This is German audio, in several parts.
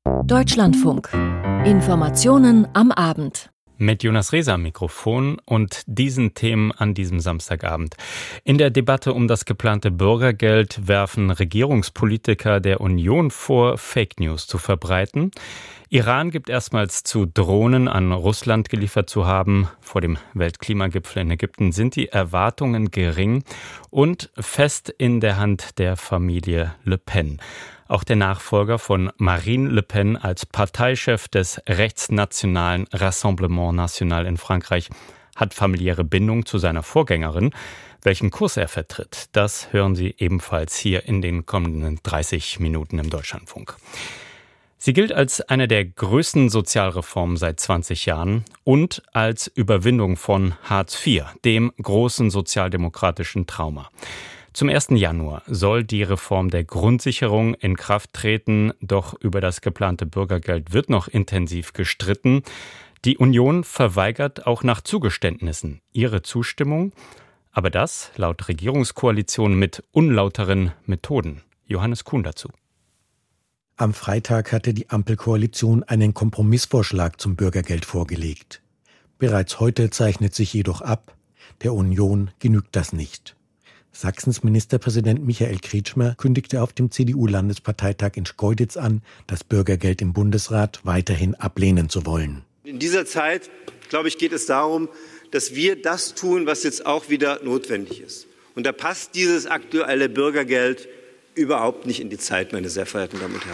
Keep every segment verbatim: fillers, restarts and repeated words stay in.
Deutschlandfunk. Informationen am Abend. Mit Jonas Rehse am Mikrofon und diesen Themen an diesem Samstagabend. In der Debatte um das geplante Bürgergeld werfen Regierungspolitiker der Union vor, Fake News zu verbreiten. Iran gibt erstmals zu, Drohnen an Russland geliefert zu haben. Vor dem Weltklimagipfel in Ägypten sind die Erwartungen gering und fest in der Hand der Familie Le Pen. Auch der Nachfolger von Marine Le Pen als Parteichef des rechtsnationalen Rassemblement National in Frankreich hat familiäre Bindung zu seiner Vorgängerin. Welchen Kurs er vertritt, das hören Sie ebenfalls hier in den kommenden dreißig Minuten im Deutschlandfunk. Sie gilt als eine der größten Sozialreformen seit zwanzig Jahren und als Überwindung von Hartz vier, dem großen sozialdemokratischen Trauma. Zum ersten Januar soll die Reform der Grundsicherung in Kraft treten, doch über das geplante Bürgergeld wird noch intensiv gestritten. Die Union verweigert auch nach Zugeständnissen ihre Zustimmung, aber das laut Regierungskoalition mit unlauteren Methoden. Johannes Kuhn dazu. Am Freitag hatte die Ampelkoalition einen Kompromissvorschlag zum Bürgergeld vorgelegt. Bereits heute zeichnet sich jedoch ab, der Union genügt das nicht. Sachsens Ministerpräsident Michael Kretschmer kündigte auf dem C D U-Landesparteitag in Schkeuditz an, das Bürgergeld im Bundesrat weiterhin ablehnen zu wollen. In dieser Zeit, glaube ich, geht es darum, dass wir das tun, was jetzt auch wieder notwendig ist. Und da passt dieses aktuelle Bürgergeld überhaupt nicht in die Zeit, meine sehr verehrten Damen und Herren.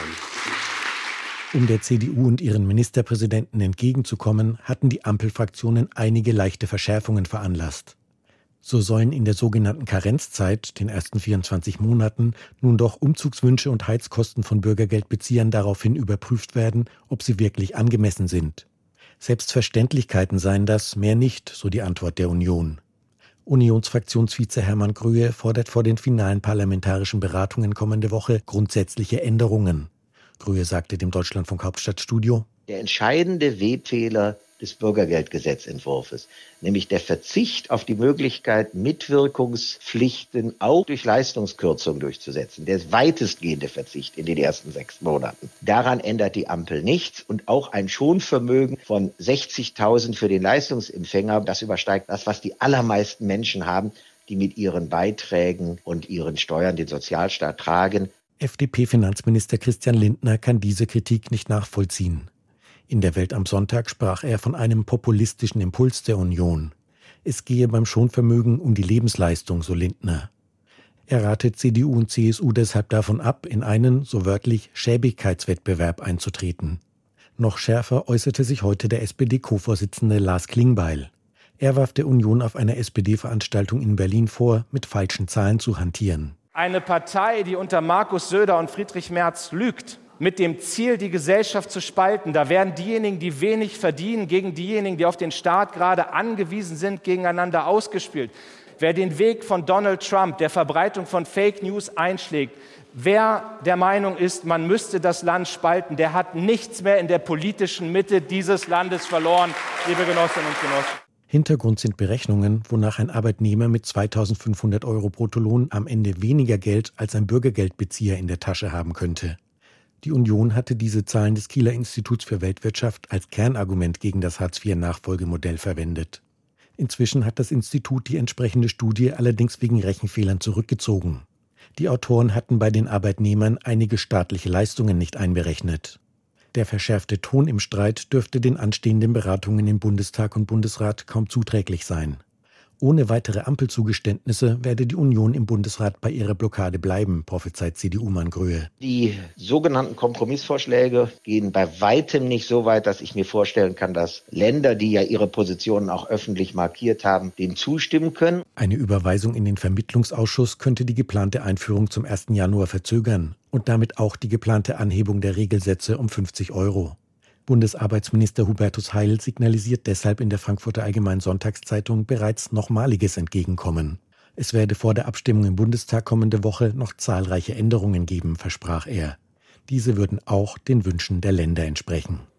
Um der C D U und ihren Ministerpräsidenten entgegenzukommen, hatten die Ampelfraktionen einige leichte Verschärfungen veranlasst. So sollen in der sogenannten Karenzzeit, den ersten vierundzwanzig Monaten, nun doch Umzugswünsche und Heizkosten von Bürgergeldbeziehern daraufhin überprüft werden, ob sie wirklich angemessen sind. Selbstverständlichkeiten seien das, mehr nicht, so die Antwort der Union. Unionsfraktionsvize Hermann Gröhe fordert vor den finalen parlamentarischen Beratungen kommende Woche grundsätzliche Änderungen. Gröhe sagte dem Deutschlandfunk Hauptstadtstudio: Der entscheidende Webfehler des Bürgergeldgesetzentwurfs, nämlich der Verzicht auf die Möglichkeit, Mitwirkungspflichten auch durch Leistungskürzung durchzusetzen, der weitestgehende Verzicht in den ersten sechs Monaten. Daran ändert die Ampel nichts und auch ein Schonvermögen von sechzigtausend für den Leistungsempfänger, das übersteigt das, was die allermeisten Menschen haben, die mit ihren Beiträgen und ihren Steuern den Sozialstaat tragen. F D P-Finanzminister Christian Lindner kann diese Kritik nicht nachvollziehen. In der Welt am Sonntag sprach er von einem populistischen Impuls der Union. Es gehe beim Schonvermögen um die Lebensleistung, so Lindner. Er ratet C D U und C S U deshalb davon ab, in einen, so wörtlich, Schäbigkeitswettbewerb einzutreten. Noch schärfer äußerte sich heute der S P D-Co-Vorsitzende Lars Klingbeil. Er warf der Union auf einer S P D-Veranstaltung in Berlin vor, mit falschen Zahlen zu hantieren. Eine Partei, die unter Markus Söder und Friedrich Merz lügt, mit dem Ziel, die Gesellschaft zu spalten. Da werden diejenigen, die wenig verdienen, gegen diejenigen, die auf den Staat gerade angewiesen sind, gegeneinander ausgespielt. Wer den Weg von Donald Trump, der Verbreitung von Fake News einschlägt, wer der Meinung ist, man müsste das Land spalten, der hat nichts mehr in der politischen Mitte dieses Landes verloren, liebe Genossinnen und Genossen. Hintergrund sind Berechnungen, wonach ein Arbeitnehmer mit zweitausendfünfhundert Euro Bruttolohn am Ende weniger Geld als ein Bürgergeldbezieher in der Tasche haben könnte. Die Union hatte diese Zahlen des Kieler Instituts für Weltwirtschaft als Kernargument gegen das Hartz vier Nachfolgemodell verwendet. Inzwischen hat das Institut die entsprechende Studie allerdings wegen Rechenfehlern zurückgezogen. Die Autoren hatten bei den Arbeitnehmern einige staatliche Leistungen nicht einberechnet. Der verschärfte Ton im Streit dürfte den anstehenden Beratungen im Bundestag und Bundesrat kaum zuträglich sein. Ohne weitere Ampelzugeständnisse werde die Union im Bundesrat bei ihrer Blockade bleiben, prophezeit C D U-Mann Gröhe. Die sogenannten Kompromissvorschläge gehen bei weitem nicht so weit, dass ich mir vorstellen kann, dass Länder, die ja ihre Positionen auch öffentlich markiert haben, dem zustimmen können. Eine Überweisung in den Vermittlungsausschuss könnte die geplante Einführung zum ersten Januar verzögern und damit auch die geplante Anhebung der Regelsätze um fünfzig Euro. Bundesarbeitsminister Hubertus Heil signalisiert deshalb in der Frankfurter Allgemeinen Sonntagszeitung bereits nochmaliges Entgegenkommen. Es werde vor der Abstimmung im Bundestag kommende Woche noch zahlreiche Änderungen geben, versprach er. Diese würden auch den Wünschen der Länder entsprechen.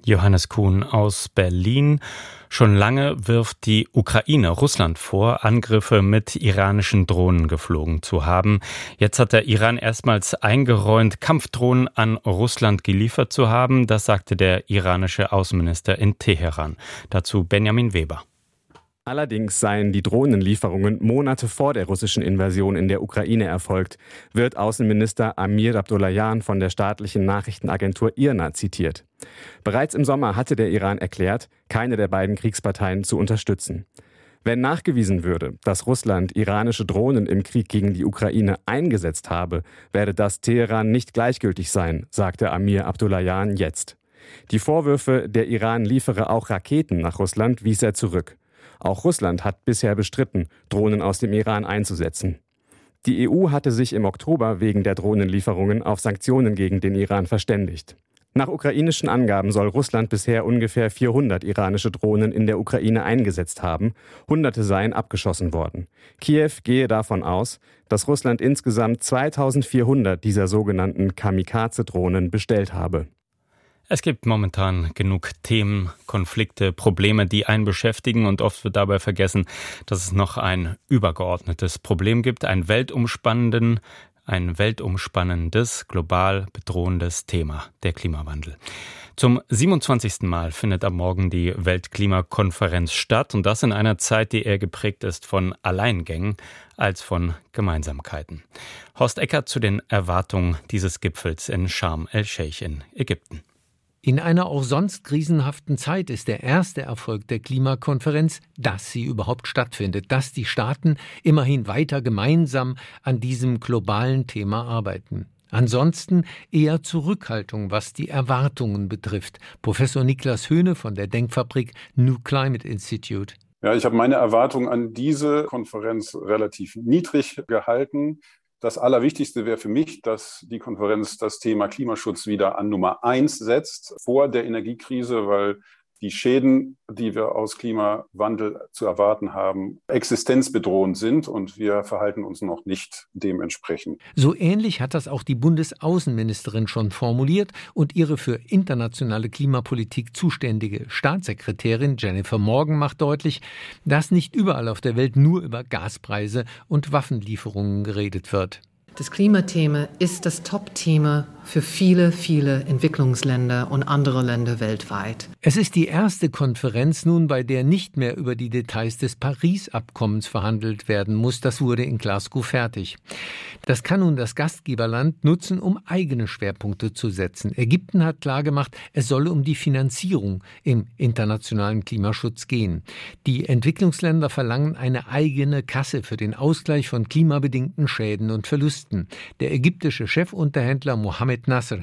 Johannes Kuhn aus Berlin. Schon lange wirft die Ukraine Russland vor, Angriffe mit iranischen Drohnen geflogen zu haben. Jetzt hat der Iran erstmals eingeräumt, Kampfdrohnen an Russland geliefert zu haben. Das sagte der iranische Außenminister in Teheran. Dazu Benjamin Weber. Allerdings seien die Drohnenlieferungen Monate vor der russischen Invasion in der Ukraine erfolgt, wird Außenminister Amir Abdollahian von der staatlichen Nachrichtenagentur I R N A zitiert. Bereits im Sommer hatte der Iran erklärt, keine der beiden Kriegsparteien zu unterstützen. Wenn nachgewiesen würde, dass Russland iranische Drohnen im Krieg gegen die Ukraine eingesetzt habe, werde das Teheran nicht gleichgültig sein, sagte Amir Abdollahian jetzt. Die Vorwürfe, der Iran liefere auch Raketen nach Russland, wies er zurück. Auch Russland hat bisher bestritten, Drohnen aus dem Iran einzusetzen. Die E U hatte sich im Oktober wegen der Drohnenlieferungen auf Sanktionen gegen den Iran verständigt. Nach ukrainischen Angaben soll Russland bisher ungefähr vierhundert iranische Drohnen in der Ukraine eingesetzt haben. Hunderte seien abgeschossen worden. Kiew gehe davon aus, dass Russland insgesamt zweitausendvierhundert dieser sogenannten Kamikaze-Drohnen bestellt habe. Es gibt momentan genug Themen, Konflikte, Probleme, die einen beschäftigen, und oft wird dabei vergessen, dass es noch ein übergeordnetes Problem gibt, ein weltumspannenden, ein weltumspannendes, global bedrohendes Thema, der Klimawandel. Zum siebenundzwanzigsten Mal findet am Morgen die Weltklimakonferenz statt, und das in einer Zeit, die eher geprägt ist von Alleingängen als von Gemeinsamkeiten. Horst Eckert zu den Erwartungen dieses Gipfels in Sharm el-Sheikh in Ägypten. In einer auch sonst krisenhaften Zeit ist der erste Erfolg der Klimakonferenz, dass sie überhaupt stattfindet, dass die Staaten immerhin weiter gemeinsam an diesem globalen Thema arbeiten. Ansonsten eher Zurückhaltung, was die Erwartungen betrifft. Professor Niklas Höhne von der Denkfabrik New Climate Institute. Ja, ich habe meine Erwartungen an diese Konferenz relativ niedrig gehalten. Das Allerwichtigste wäre für mich, dass die Konferenz das Thema Klimaschutz wieder an Nummer eins setzt vor der Energiekrise, weil die Schäden, die wir aus Klimawandel zu erwarten haben, existenzbedrohend sind, und wir verhalten uns noch nicht dementsprechend. So ähnlich hat das auch die Bundesaußenministerin schon formuliert, und ihre für internationale Klimapolitik zuständige Staatssekretärin Jennifer Morgan macht deutlich, dass nicht überall auf der Welt nur über Gaspreise und Waffenlieferungen geredet wird. Das Klimathema ist das Top-Thema für viele, viele Entwicklungsländer und andere Länder weltweit. Es ist die erste Konferenz nun, bei der nicht mehr über die Details des Paris-Abkommens verhandelt werden muss. Das wurde in Glasgow fertig. Das kann nun das Gastgeberland nutzen, um eigene Schwerpunkte zu setzen. Ägypten hat klargemacht, es solle um die Finanzierung im internationalen Klimaschutz gehen. Die Entwicklungsländer verlangen eine eigene Kasse für den Ausgleich von klimabedingten Schäden und Verlusten. Der ägyptische Chefunterhändler Mohammed Nasser.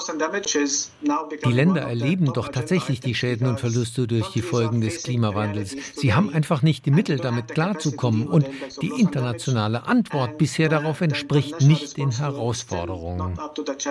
Die Länder erleben doch tatsächlich die Schäden und Verluste durch die Folgen des Klimawandels. Sie haben einfach nicht die Mittel, damit klarzukommen, und die internationale Antwort bisher darauf entspricht nicht den Herausforderungen.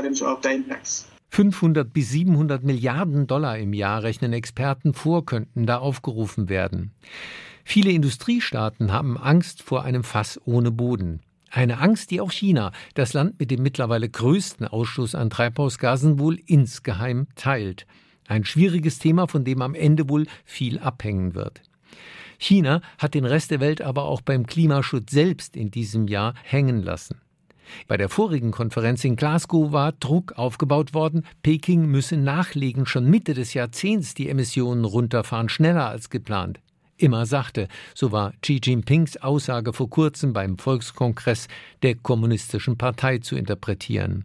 fünfhundert bis siebenhundert Milliarden Dollar im Jahr rechnen Experten vor, könnten da aufgerufen werden. Viele Industriestaaten haben Angst vor einem Fass ohne Boden. Eine Angst, die auch China, das Land mit dem mittlerweile größten Ausstoß an Treibhausgasen, wohl insgeheim teilt. Ein schwieriges Thema, von dem am Ende wohl viel abhängen wird. China hat den Rest der Welt aber auch beim Klimaschutz selbst in diesem Jahr hängen lassen. Bei der vorigen Konferenz in Glasgow war Druck aufgebaut worden, Peking müsse nachlegen, schon Mitte des Jahrzehnts die Emissionen runterfahren, schneller als geplant. Immer sachte, so war Xi Jinpings Aussage vor kurzem beim Volkskongress der Kommunistischen Partei zu interpretieren.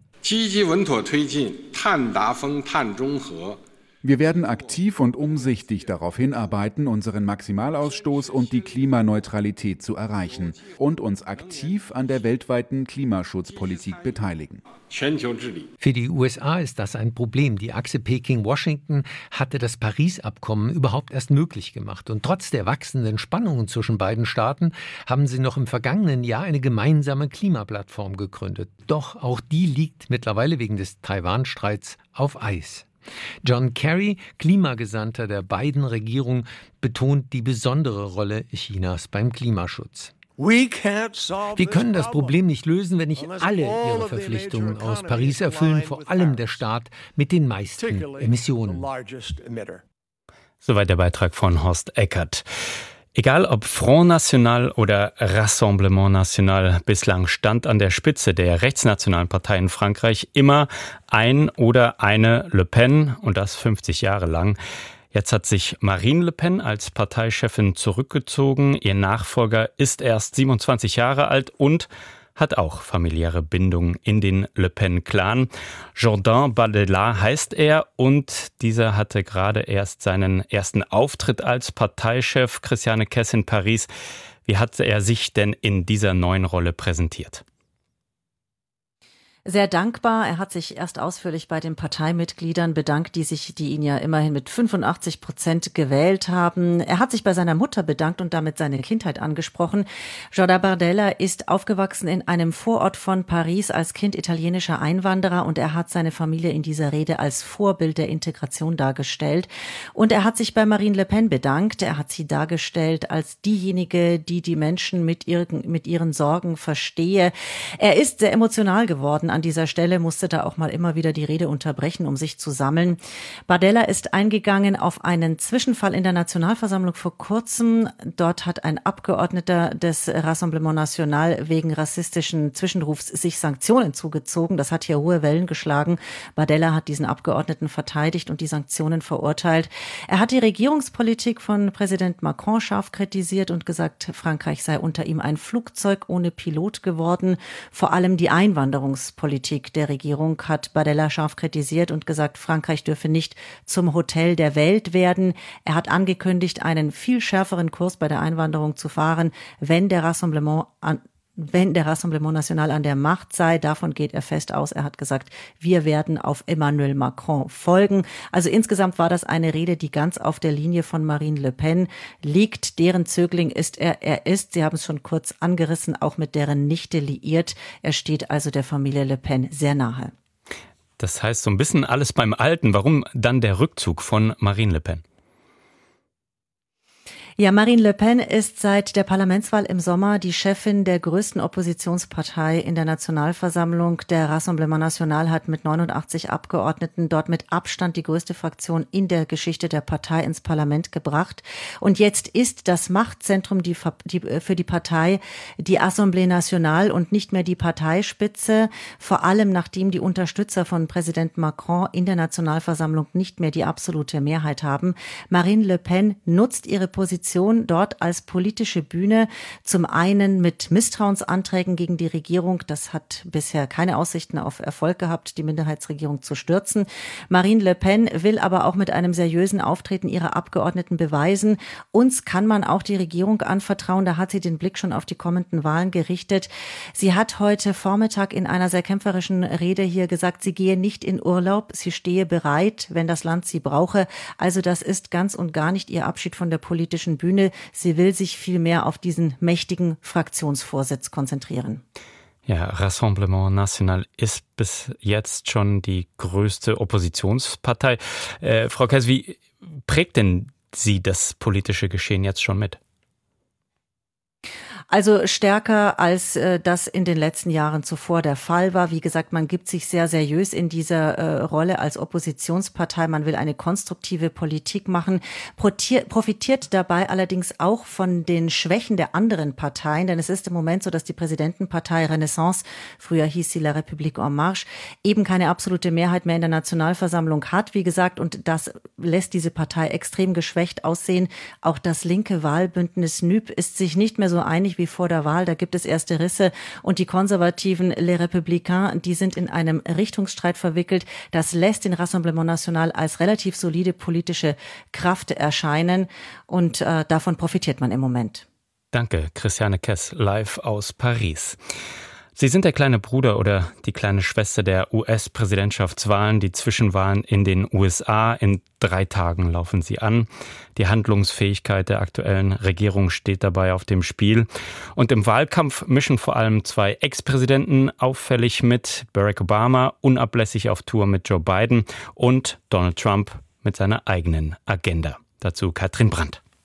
Wir werden aktiv und umsichtig darauf hinarbeiten, unseren Maximalausstoß und die Klimaneutralität zu erreichen und uns aktiv an der weltweiten Klimaschutzpolitik beteiligen. Für die U S A ist das ein Problem. Die Achse Peking-Washington hatte das Paris-Abkommen überhaupt erst möglich gemacht. Und trotz der wachsenden Spannungen zwischen beiden Staaten haben sie noch im vergangenen Jahr eine gemeinsame Klimaplattform gegründet. Doch auch die liegt mittlerweile wegen des Taiwan-Streits auf Eis. John Kerry, Klimagesandter der beiden Regierungen, betont die besondere Rolle Chinas beim Klimaschutz. Wir können das Problem nicht lösen, wenn nicht alle ihre Verpflichtungen aus Paris erfüllen, vor allem der Staat mit den meisten Emissionen. Soweit der Beitrag von Horst Eckert. Egal ob Front National oder Rassemblement National, bislang stand an der Spitze der rechtsnationalen Partei in Frankreich immer ein oder eine Le Pen, und das fünfzig Jahre lang. Jetzt hat sich Marine Le Pen als Parteichefin zurückgezogen. Ihr Nachfolger ist erst siebenundzwanzig Jahre alt und hat auch familiäre Bindungen in den Le Pen-Clan. Jordan Bardella heißt er und dieser hatte gerade erst seinen ersten Auftritt als Parteichef. Christiane Kess in Paris. Wie hat er sich denn in dieser neuen Rolle präsentiert? Sehr dankbar. Er hat sich erst ausführlich bei den Parteimitgliedern bedankt, die sich, die ihn ja immerhin mit fünfundachtzig Prozent gewählt haben. Er hat sich bei seiner Mutter bedankt und damit seine Kindheit angesprochen. Jordan Bardella ist aufgewachsen in einem Vorort von Paris als Kind italienischer Einwanderer und er hat seine Familie in dieser Rede als Vorbild der Integration dargestellt. Und er hat sich bei Marine Le Pen bedankt. Er hat sie dargestellt als diejenige, die die Menschen mit ihren, mit ihren Sorgen verstehe. Er ist sehr emotional geworden. An dieser Stelle musste da auch mal immer wieder die Rede unterbrechen, um sich zu sammeln. Bardella ist eingegangen auf einen Zwischenfall in der Nationalversammlung vor kurzem. Dort hat ein Abgeordneter des Rassemblement National wegen rassistischen Zwischenrufs sich Sanktionen zugezogen. Das hat hier hohe Wellen geschlagen. Bardella hat diesen Abgeordneten verteidigt und die Sanktionen verurteilt. Er hat die Regierungspolitik von Präsident Macron scharf kritisiert und gesagt, Frankreich sei unter ihm ein Flugzeug ohne Pilot geworden. Vor allem die Einwanderungspolitik Politik der Regierung hat Bardella scharf kritisiert und gesagt, Frankreich dürfe nicht zum Hotel der Welt werden. Er hat angekündigt, einen viel schärferen Kurs bei der Einwanderung zu fahren, wenn der Rassemblement an wenn der Rassemblement National an der Macht sei. Davon geht er fest aus. Er hat gesagt, wir werden auf Emmanuel Macron folgen. Also insgesamt war das eine Rede, die ganz auf der Linie von Marine Le Pen liegt. Deren Zögling ist er. Er ist, Sie haben es schon kurz angerissen, auch mit deren Nichte liiert. Er steht also der Familie Le Pen sehr nahe. Das heißt so ein bisschen alles beim Alten. Warum dann der Rückzug von Marine Le Pen? Ja, Marine Le Pen ist seit der Parlamentswahl im Sommer die Chefin der größten Oppositionspartei in der Nationalversammlung. Der Rassemblement National hat mit neunundachtzig Abgeordneten dort mit Abstand die größte Fraktion in der Geschichte der Partei ins Parlament gebracht. Und jetzt ist das Machtzentrum die, die, für die Partei die Assemblée Nationale und nicht mehr die Parteispitze. Vor allem nachdem die Unterstützer von Präsident Macron in der Nationalversammlung nicht mehr die absolute Mehrheit haben. Marine Le Pen nutzt ihre Position dort als politische Bühne, zum einen mit Misstrauensanträgen gegen die Regierung. Das hat bisher keine Aussichten auf Erfolg gehabt, die Minderheitsregierung zu stürzen. Marine Le Pen will aber auch mit einem seriösen Auftreten ihrer Abgeordneten beweisen, uns kann man auch die Regierung anvertrauen. Da hat sie den Blick schon auf die kommenden Wahlen gerichtet. Sie hat heute Vormittag in einer sehr kämpferischen Rede hier gesagt, sie gehe nicht in Urlaub, sie stehe bereit, wenn das Land sie brauche. Also das ist ganz und gar nicht ihr Abschied von der politischen Bühne. Sie will sich vielmehr auf diesen mächtigen Fraktionsvorsitz konzentrieren. Ja, Rassemblement National ist bis jetzt schon die größte Oppositionspartei. Äh, Frau Kess, wie prägt denn Sie das politische Geschehen jetzt schon mit? Also stärker, als äh, das in den letzten Jahren zuvor der Fall war. Wie gesagt, man gibt sich sehr seriös in dieser äh, Rolle als Oppositionspartei. Man will eine konstruktive Politik machen, profitiert, profitiert dabei allerdings auch von den Schwächen der anderen Parteien. Denn es ist im Moment so, dass die Präsidentenpartei Renaissance, früher hieß sie La République en Marche, eben keine absolute Mehrheit mehr in der Nationalversammlung hat. Wie gesagt, und das lässt diese Partei extrem geschwächt aussehen. Auch das linke Wahlbündnis N U P ist sich nicht mehr so einig wie vor der Wahl. Da gibt es erste Risse. Und die konservativen Les Républicains, die sind in einem Richtungsstreit verwickelt. Das lässt den Rassemblement National als relativ solide politische Kraft erscheinen. Und äh, davon profitiert man im Moment. Danke, Christiane Kess, live aus Paris. Sie sind der kleine Bruder oder die kleine Schwester der U S-Präsidentschaftswahlen, die Zwischenwahlen in den U S A. In drei Tagen laufen sie an. Die Handlungsfähigkeit der aktuellen Regierung steht dabei auf dem Spiel. Und im Wahlkampf mischen vor allem zwei Ex-Präsidenten auffällig mit. Barack Obama unablässig auf Tour mit Joe Biden und Donald Trump mit seiner eigenen Agenda. Dazu Katrin Brandt.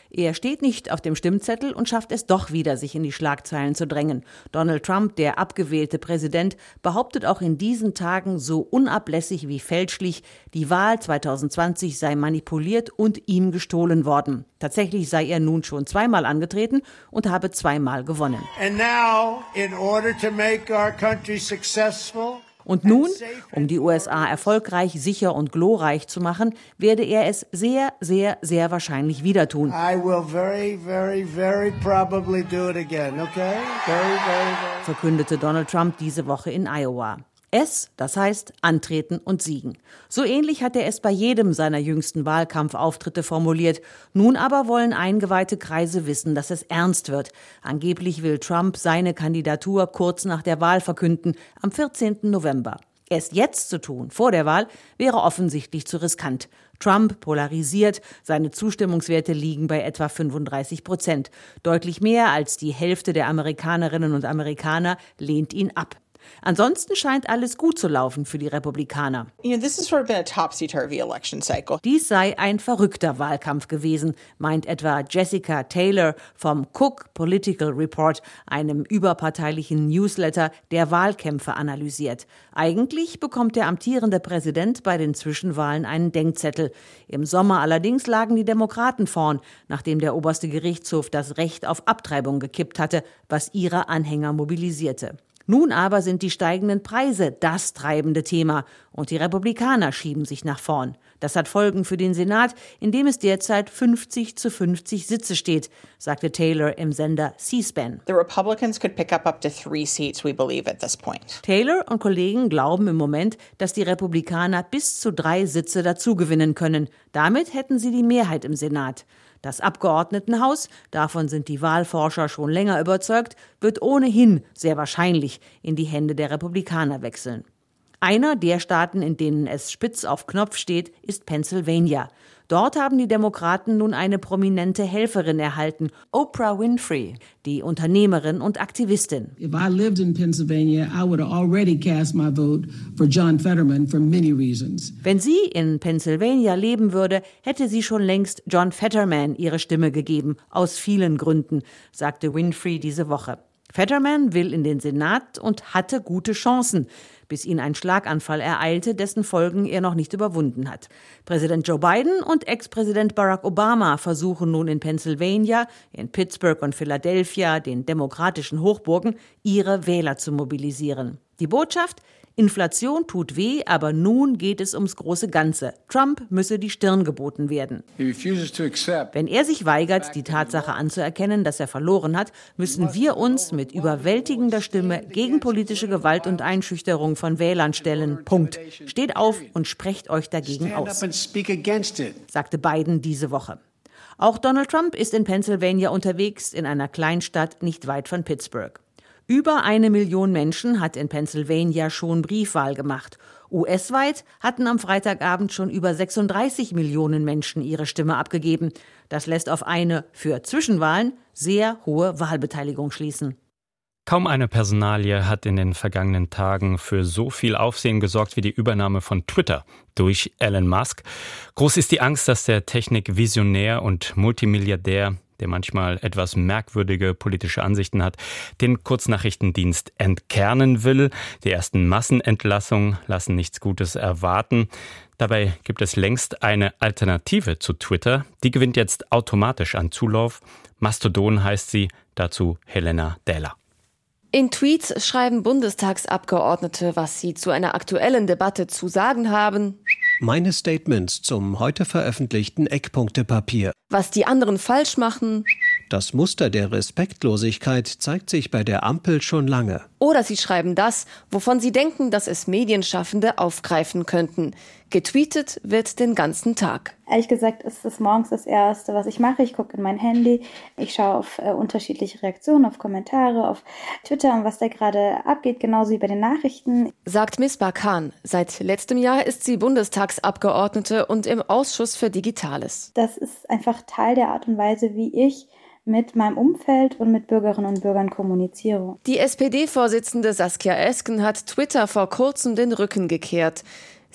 Er steht nicht auf dem Stimmzettel und schafft es doch wieder, sich in die Schlagzeilen zu drängen. Donald Trump, der abgewählte Präsident, behauptet auch in diesen Tagen so unablässig wie fälschlich, die Wahl zwanzig zwanzig sei manipuliert und ihm gestohlen worden. Tatsächlich sei er nun schon zweimal angetreten und habe zweimal gewonnen. And now, in order to make our country successful, Und nun, um die U S A erfolgreich, sicher und glorreich zu machen, werde er es sehr, sehr, sehr wahrscheinlich wieder tun. I will very, very, very probably do it again, okay? Very, very, very. Verkündete Donald Trump diese Woche in Iowa. Es, das heißt antreten und siegen. So ähnlich hat er es bei jedem seiner jüngsten Wahlkampfauftritte formuliert. Nun aber wollen eingeweihte Kreise wissen, dass es ernst wird. Angeblich will Trump seine Kandidatur kurz nach der Wahl verkünden, am vierzehnten November. Erst jetzt zu tun, vor der Wahl, wäre offensichtlich zu riskant. Trump polarisiert, seine Zustimmungswerte liegen bei etwa fünfunddreißig Prozent. Deutlich mehr als die Hälfte der Amerikanerinnen und Amerikaner lehnt ihn ab. Ansonsten scheint alles gut zu laufen für die Republikaner. You know, this has sort of been a topsy-turvy election cycle. Dies sei ein verrückter Wahlkampf gewesen, meint etwa Jessica Taylor vom Cook Political Report, einem überparteilichen Newsletter, der Wahlkämpfe analysiert. Eigentlich bekommt der amtierende Präsident bei den Zwischenwahlen einen Denkzettel. Im Sommer allerdings lagen die Demokraten vorn, nachdem der oberste Gerichtshof das Recht auf Abtreibung gekippt hatte, was ihre Anhänger mobilisierte. Nun aber sind die steigenden Preise das treibende Thema und die Republikaner schieben sich nach vorn. Das hat Folgen für den Senat, in dem es derzeit fünfzig zu fünfzig Sitze steht, sagte Taylor im Sender C-SPAN. The Republicans could pick up up to three seats, we believe, at this point. Taylor und Kollegen glauben im Moment, dass die Republikaner bis zu drei Sitze dazugewinnen können. Damit hätten sie die Mehrheit im Senat. Das Abgeordnetenhaus, davon sind die Wahlforscher schon länger überzeugt, wird ohnehin sehr wahrscheinlich in die Hände der Republikaner wechseln. Einer der Staaten, in denen es spitz auf Knopf steht, ist Pennsylvania. Dort haben die Demokraten nun eine prominente Helferin erhalten, Oprah Winfrey, die Unternehmerin und Aktivistin. If I lived in Pennsylvania, I would have already cast my vote for John Fetterman for many reasons. Wenn sie in Pennsylvania leben würde, hätte sie schon längst John Fetterman ihre Stimme gegeben, aus vielen Gründen, sagte Winfrey diese Woche. Fetterman will in den Senat und hatte gute Chancen, bis ihn ein Schlaganfall ereilte, dessen Folgen er noch nicht überwunden hat. Präsident Joe Biden und Ex-Präsident Barack Obama versuchen nun in Pennsylvania, in Pittsburgh und Philadelphia, den demokratischen Hochburgen, ihre Wähler zu mobilisieren. Die Botschaft: Inflation tut weh, aber nun geht es ums große Ganze. Trump müsse die Stirn geboten werden. Wenn er sich weigert, die Tatsache anzuerkennen, dass er verloren hat, müssen wir uns mit überwältigender Stimme gegen politische Gewalt und Einschüchterung von Wählern stellen. Punkt. Steht auf und sprecht euch dagegen aus, sagte Biden diese Woche. Auch Donald Trump ist in Pennsylvania unterwegs, in einer Kleinstadt nicht weit von Pittsburgh. Über eine Million Menschen hat in Pennsylvania schon Briefwahl gemacht. U S-weit hatten am Freitagabend schon über sechsunddreißig Millionen Menschen ihre Stimme abgegeben. Das lässt auf eine für Zwischenwahlen sehr hohe Wahlbeteiligung schließen. Kaum eine Personalie hat in den vergangenen Tagen für so viel Aufsehen gesorgt wie die Übernahme von Twitter durch Elon Musk. Groß ist die Angst, dass der Technikvisionär und Multimilliardär, der manchmal etwas merkwürdige politische Ansichten hat, den Kurznachrichtendienst entkernen will. Die ersten Massenentlassungen lassen nichts Gutes erwarten. Dabei gibt es längst eine Alternative zu Twitter. Die gewinnt jetzt automatisch an Zulauf. Mastodon heißt sie, dazu Helena Dähler. In Tweets schreiben Bundestagsabgeordnete, was sie zu einer aktuellen Debatte zu sagen haben. Meine Statements zum heute veröffentlichten Eckpunktepapier. Was die anderen falsch machen. Das Muster der Respektlosigkeit zeigt sich bei der Ampel schon lange. Oder sie schreiben das, wovon sie denken, dass es Medienschaffende aufgreifen könnten. Getweetet wird den ganzen Tag. Ehrlich gesagt ist es morgens das Erste, was ich mache. Ich gucke in mein Handy, ich schaue auf äh, unterschiedliche Reaktionen, auf Kommentare, auf Twitter und was da gerade abgeht, genauso wie bei den Nachrichten. Sagt Misbah Khan. Seit letztem Jahr ist sie Bundestagsabgeordnete und im Ausschuss für Digitales. Das ist einfach Teil der Art und Weise, wie ich mit meinem Umfeld und mit Bürgerinnen und Bürgern kommuniziere. Die S P D-Vorsitzende Saskia Esken hat Twitter vor kurzem den Rücken gekehrt.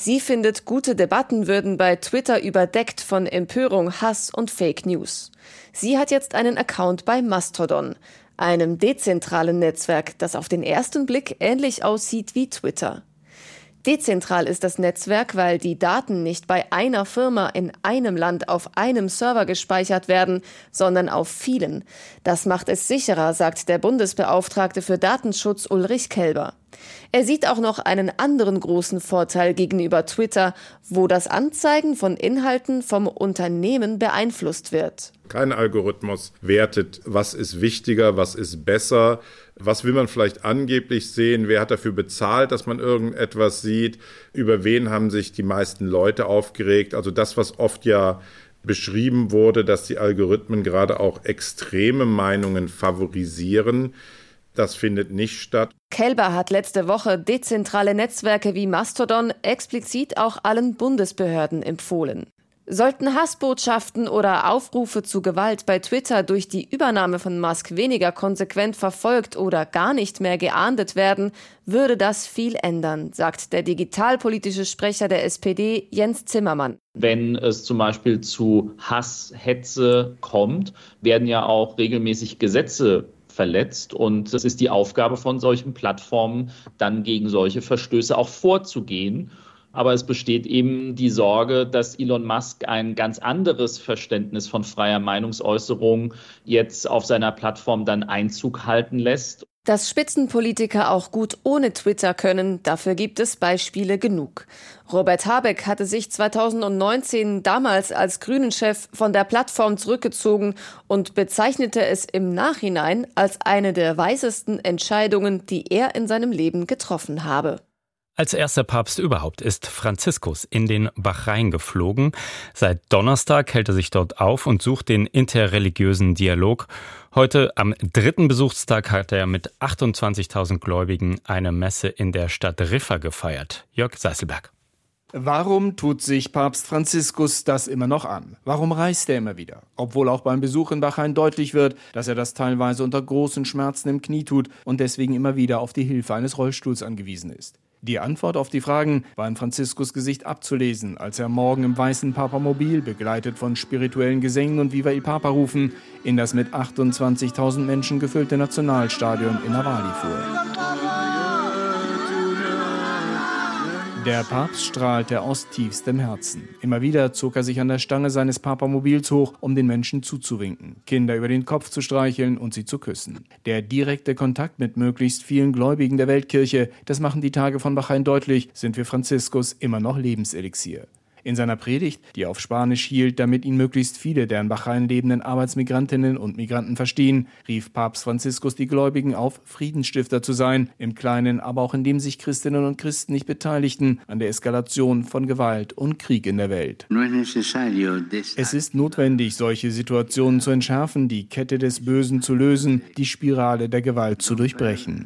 Sie findet, gute Debatten würden bei Twitter überdeckt von Empörung, Hass und Fake News. Sie hat jetzt einen Account bei Mastodon, einem dezentralen Netzwerk, das auf den ersten Blick ähnlich aussieht wie Twitter. Dezentral ist das Netzwerk, weil die Daten nicht bei einer Firma in einem Land auf einem Server gespeichert werden, sondern auf vielen. Das macht es sicherer, sagt der Bundesbeauftragte für Datenschutz Ulrich Kelber. Er sieht auch noch einen anderen großen Vorteil gegenüber Twitter, wo das Anzeigen von Inhalten vom Unternehmen beeinflusst wird. Kein Algorithmus wertet, was ist wichtiger, was ist besser, was will man vielleicht angeblich sehen, wer hat dafür bezahlt, dass man irgendetwas sieht, über wen haben sich die meisten Leute aufgeregt. Also das, was oft ja beschrieben wurde, dass die Algorithmen gerade auch extreme Meinungen favorisieren, das findet nicht statt. Kelber hat letzte Woche dezentrale Netzwerke wie Mastodon explizit auch allen Bundesbehörden empfohlen. Sollten Hassbotschaften oder Aufrufe zu Gewalt bei Twitter durch die Übernahme von Musk weniger konsequent verfolgt oder gar nicht mehr geahndet werden, würde das viel ändern, sagt der digitalpolitische Sprecher der S P D, Jens Zimmermann. Wenn es zum Beispiel zu Hass, Hetze kommt, werden ja auch regelmäßig Gesetze verletzt. Und es ist die Aufgabe von solchen Plattformen, dann gegen solche Verstöße auch vorzugehen. Aber es besteht eben die Sorge, dass Elon Musk ein ganz anderes Verständnis von freier Meinungsäußerung jetzt auf seiner Plattform dann Einzug halten lässt. Dass Spitzenpolitiker auch gut ohne Twitter können, dafür gibt es Beispiele genug. Robert Habeck hatte sich zweitausendneunzehn damals als Grünen-Chef von der Plattform zurückgezogen und bezeichnete es im Nachhinein als eine der weisesten Entscheidungen, die er in seinem Leben getroffen habe. Als erster Papst überhaupt ist Franziskus in den Bahrain geflogen. Seit Donnerstag hält er sich dort auf und sucht den interreligiösen Dialog. Heute am dritten Besuchstag hat er mit achtundzwanzigtausend Gläubigen eine Messe in der Stadt Riffa gefeiert. Jörg Seißelberg. Warum tut sich Papst Franziskus das immer noch an? Warum reist er immer wieder? Obwohl auch beim Besuch in Bahrain deutlich wird, dass er das teilweise unter großen Schmerzen im Knie tut und deswegen immer wieder auf die Hilfe eines Rollstuhls angewiesen ist. Die Antwort auf die Fragen war in Franziskus Gesicht abzulesen, als er morgen im weißen Papamobil, begleitet von spirituellen Gesängen und Viva il Papa rufen, in das mit achtundzwanzigtausend Menschen gefüllte Nationalstadion in Awali fuhr. Der Papst strahlte aus tiefstem Herzen. Immer wieder zog er sich an der Stange seines Papamobils hoch, um den Menschen zuzuwinken, Kinder über den Kopf zu streicheln und sie zu küssen. Der direkte Kontakt mit möglichst vielen Gläubigen der Weltkirche, das machen die Tage von Bahrain deutlich, sind für Franziskus immer noch Lebenselixier. In seiner Predigt, die auf Spanisch hielt, damit ihn möglichst viele der in Bahrain lebenden Arbeitsmigrantinnen und Migranten verstehen, rief Papst Franziskus die Gläubigen auf, Friedensstifter zu sein, im Kleinen, aber auch indem sich Christinnen und Christen nicht beteiligten an der Eskalation von Gewalt und Krieg in der Welt. Es ist notwendig, solche Situationen zu entschärfen, die Kette des Bösen zu lösen, die Spirale der Gewalt zu durchbrechen.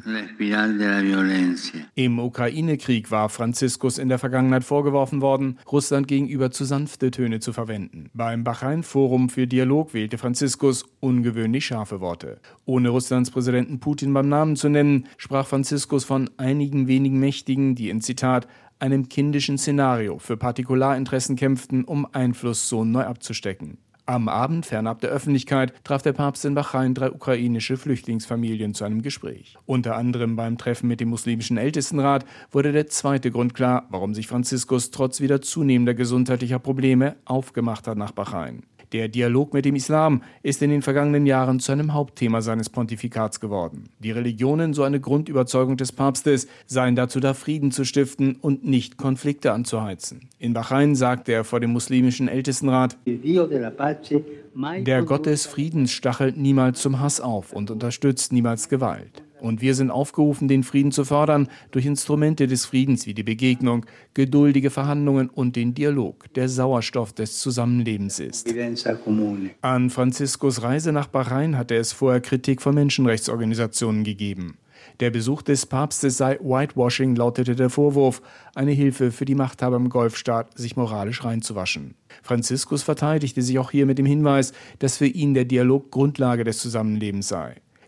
Im Ukraine-Krieg war Franziskus in der Vergangenheit vorgeworfen worden, Russland gegenüber zu sanfte Töne zu verwenden. Beim Bahrain-Forum für Dialog wählte Franziskus ungewöhnlich scharfe Worte. Ohne Russlands Präsidenten Putin beim Namen zu nennen, sprach Franziskus von einigen wenigen Mächtigen, die in Zitat einem kindischen Szenario für Partikularinteressen kämpften, um Einflusszonen neu abzustecken. Am Abend, fernab der Öffentlichkeit, traf der Papst in Bahrain drei ukrainische Flüchtlingsfamilien zu einem Gespräch. Unter anderem beim Treffen mit dem muslimischen Ältestenrat wurde der zweite Grund klar, warum sich Franziskus trotz wieder zunehmender gesundheitlicher Probleme aufgemacht hat nach Bahrain. Der Dialog mit dem Islam ist in den vergangenen Jahren zu einem Hauptthema seines Pontifikats geworden. Die Religionen, so eine Grundüberzeugung des Papstes, seien dazu da, Frieden zu stiften und nicht Konflikte anzuheizen. In Bahrain sagte er vor dem muslimischen Ältestenrat: Der Gott des Friedens stachelt niemals zum Hass auf und unterstützt niemals Gewalt. Und wir sind aufgerufen, den Frieden zu fördern durch Instrumente des Friedens wie die Begegnung, geduldige Verhandlungen und den Dialog, der Sauerstoff des Zusammenlebens ist. An Franziskus Reise nach Bahrain hatte es vorher Kritik von Menschenrechtsorganisationen gegeben. Der Besuch des Papstes sei Whitewashing, lautete der Vorwurf, eine Hilfe für die Machthaber im Golfstaat, sich moralisch reinzuwaschen. Franziskus verteidigte sich auch hier mit dem Hinweis, dass für ihn der Dialog Grundlage des Zusammenlebens sei.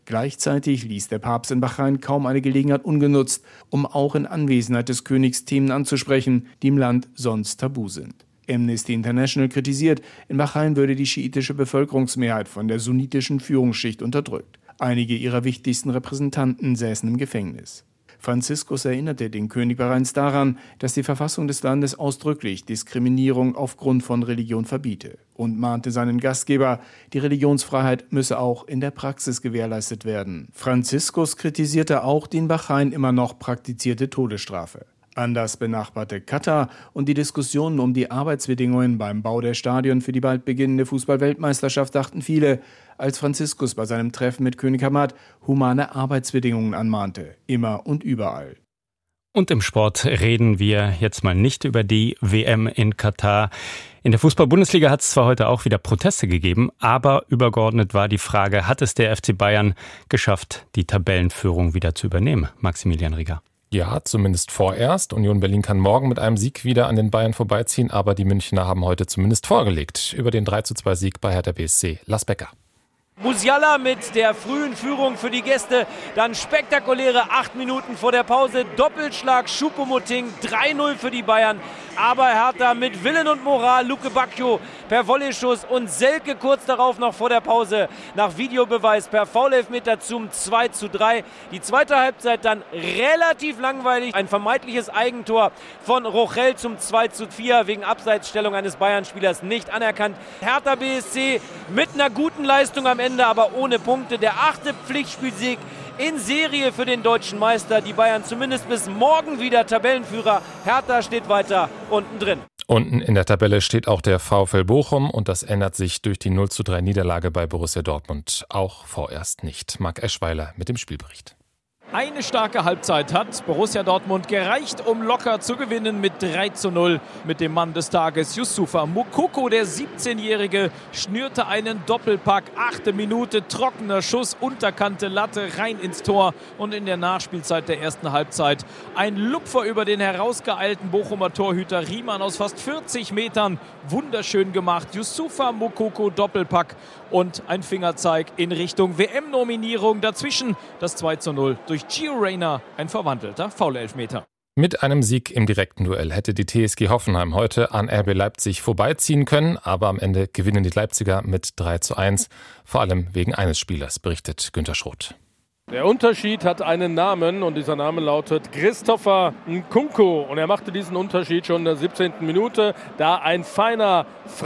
Gleichzeitig ließ der Papst in Bahrain kaum eine Gelegenheit ungenutzt, um auch in Anwesenheit des Königs Themen anzusprechen, die im Land sonst tabu sind. Amnesty International kritisiert, in Bahrain würde die schiitische Bevölkerungsmehrheit von der sunnitischen Führungsschicht unterdrückt. Einige ihrer wichtigsten Repräsentanten säßen im Gefängnis. Franziskus erinnerte den König Bahrains daran, dass die Verfassung des Landes ausdrücklich Diskriminierung aufgrund von Religion verbiete und mahnte seinen Gastgeber, die Religionsfreiheit müsse auch in der Praxis gewährleistet werden. Franziskus kritisierte auch die in Bahrain immer noch praktizierte Todesstrafe. An das benachbarte Katar und die Diskussionen um die Arbeitsbedingungen beim Bau der Stadien für die bald beginnende Fußball-Weltmeisterschaft dachten viele, als Franziskus bei seinem Treffen mit König Hamad humane Arbeitsbedingungen anmahnte, immer und überall. Und im Sport reden wir jetzt mal nicht über die W M in Katar. In der Fußball-Bundesliga hat es zwar heute auch wieder Proteste gegeben, aber übergeordnet war die Frage, hat es der F C Bayern geschafft, die Tabellenführung wieder zu übernehmen? Maximilian Rieger. Ja, zumindest vorerst. Union Berlin kann morgen mit einem Sieg wieder an den Bayern vorbeiziehen, aber die Münchner haben heute zumindest vorgelegt über den drei zu zwei Sieg bei Hertha B S C. Lars Becker. Musiala mit der frühen Führung für die Gäste, dann spektakuläre acht Minuten vor der Pause, Doppelschlag Choupo-Moting, drei null für die Bayern, aber Hertha mit Willen und Moral, Luke Bacchio per Volley-Schuss und Selke kurz darauf noch vor der Pause nach Videobeweis per Foul-Elfmeter zum zwei zu drei. Die zweite Halbzeit dann relativ langweilig, ein vermeintliches Eigentor von Rochel zum zwei zu vier, wegen Abseitsstellung eines Bayern-Spielers nicht anerkannt. Hertha B S C mit einer guten Leistung am Ende, aber ohne Punkte. Der achte Pflichtspielsieg in Serie für den deutschen Meister. Die Bayern zumindest bis morgen wieder Tabellenführer. Hertha steht weiter unten drin. Unten in der Tabelle steht auch der VfL Bochum und das ändert sich durch die null zu drei Niederlage bei Borussia Dortmund auch vorerst nicht. Marc Eschweiler mit dem Spielbericht. Eine starke Halbzeit hat Borussia Dortmund gereicht, um locker zu gewinnen mit drei zu null. Mit dem Mann des Tages, Youssoufa Moukoko, der siebzehnjährige, schnürte einen Doppelpack. Achte Minute, trockener Schuss, Unterkante Latte, rein ins Tor. Und in der Nachspielzeit der ersten Halbzeit ein Lupfer über den herausgeeilten Bochumer Torhüter Riemann aus fast vierzig Metern. Wunderschön gemacht. Youssoufa Moukoko, Doppelpack und ein Fingerzeig in Richtung W M-Nominierung. Dazwischen das zwei zu null durch Gio Reyna, ein verwandelter Foul-Elfmeter. Mit einem Sieg im direkten Duell hätte die T S G Hoffenheim heute an R B Leipzig vorbeiziehen können, aber am Ende gewinnen die Leipziger mit drei zu eins, vor allem wegen eines Spielers, berichtet Günter Schroth. Der Unterschied hat einen Namen und dieser Name lautet Christopher Nkunku und er machte diesen Unterschied schon in der siebzehnten Minute, da ein feiner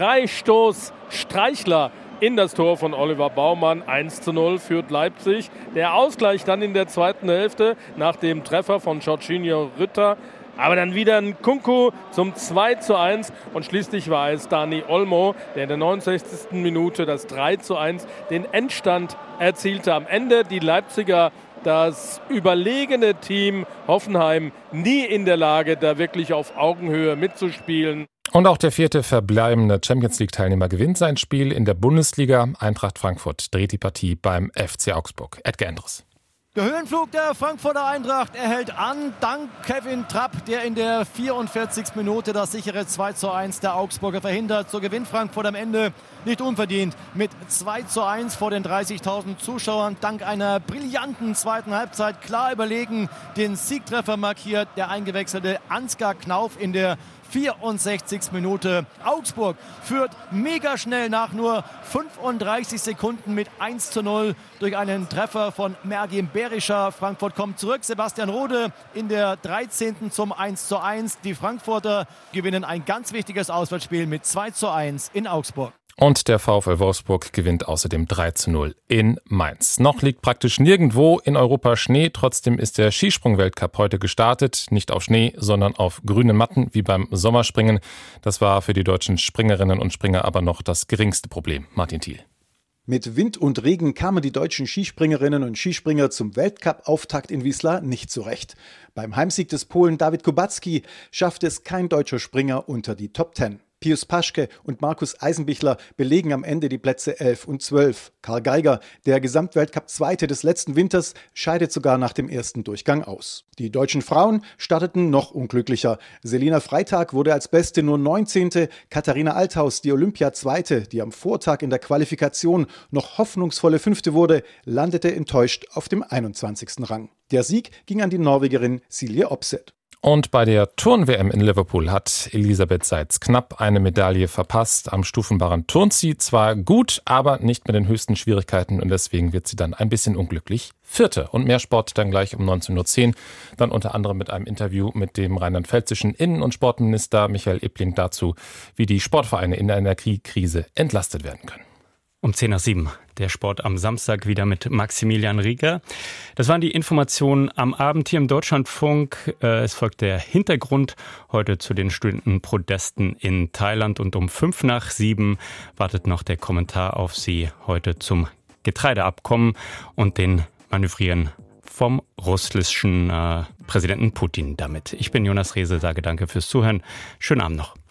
Freistoß-Streichler in das Tor von Oliver Baumann. eins zu null führt Leipzig. Der Ausgleich dann in der zweiten Hälfte nach dem Treffer von Jorginho Rütter. Aber dann wieder ein Nkunku zum zwei zu eins und schließlich war es Dani Olmo, der in der neunundsechzigsten Minute das drei zu eins den Endstand erzielte. Am Ende die Leipziger, das überlegene Team Hoffenheim, nie in der Lage, da wirklich auf Augenhöhe mitzuspielen. Und auch der vierte verbleibende Champions-League-Teilnehmer gewinnt sein Spiel in der Bundesliga. Eintracht Frankfurt dreht die Partie beim F C Augsburg. Edgar Endres. Der Höhenflug der Frankfurter Eintracht, er hält an, dank Kevin Trapp, der in der vierundvierzigsten Minute das sichere zwei zu eins der Augsburger verhindert. So gewinnt Frankfurt am Ende nicht unverdient mit zwei zu eins vor den dreißigtausend Zuschauern. Dank einer brillanten zweiten Halbzeit klar überlegen, den Siegtreffer markiert der eingewechselte Ansgar Knauf in der vierundsechzigsten Minute. Augsburg führt mega schnell nach nur fünfunddreißig Sekunden mit eins zu null durch einen Treffer von Mergim Berischer. Frankfurt kommt zurück. Sebastian Rode in der dreizehnten zum eins zu eins. Die Frankfurter gewinnen ein ganz wichtiges Auswärtsspiel mit zwei zu eins in Augsburg. Und der VfL Wolfsburg gewinnt außerdem drei zu null in Mainz. Noch liegt praktisch nirgendwo in Europa Schnee. Trotzdem ist der Skisprung-Weltcup heute gestartet. Nicht auf Schnee, sondern auf grünen Matten wie beim Sommerspringen. Das war für die deutschen Springerinnen und Springer aber noch das geringste Problem. Martin Thiel. Mit Wind und Regen kamen die deutschen Skispringerinnen und Skispringer zum Weltcup-Auftakt in Wisła nicht zurecht. Beim Heimsieg des Polen Dawid Kubacki schaffte es kein deutscher Springer unter die Top Ten. Pius Paschke und Markus Eisenbichler belegen am Ende die Plätze elf und zwölf. Karl Geiger, der Gesamtweltcup-Zweite des letzten Winters, scheidet sogar nach dem ersten Durchgang aus. Die deutschen Frauen starteten noch unglücklicher. Selina Freitag wurde als Beste nur neunzehnte. Katharina Althaus, die Olympia-Zweite, die am Vortag in der Qualifikation noch hoffnungsvolle Fünfte wurde, landete enttäuscht auf dem einundzwanzigsten Rang. Der Sieg ging an die Norwegerin Silje Opseth. Und bei der Turn-W M in Liverpool hat Elisabeth Seitz knapp eine Medaille verpasst. Am Stufenbarren turnt sie zwar gut, aber nicht mit den höchsten Schwierigkeiten und deswegen wird sie dann ein bisschen unglücklich Vierte. Und mehr Sport dann gleich um neunzehn Uhr zehn. Dann unter anderem mit einem Interview mit dem rheinland-pfälzischen Innen- und Sportminister Michael Ippling dazu, wie die Sportvereine in einer Krise entlastet werden können. Um zehn nach sieben, der Sport am Samstag wieder mit Maximilian Rieger. Das waren die Informationen am Abend hier im Deutschlandfunk. Es folgt der Hintergrund heute zu den Studentenprotesten in Thailand. Und um fünf nach sieben wartet noch der Kommentar auf Sie heute zum Getreideabkommen und den Manövrieren vom russischen äh, Präsidenten Putin damit. Ich bin Jonas Rehse, sage danke fürs Zuhören. Schönen Abend noch.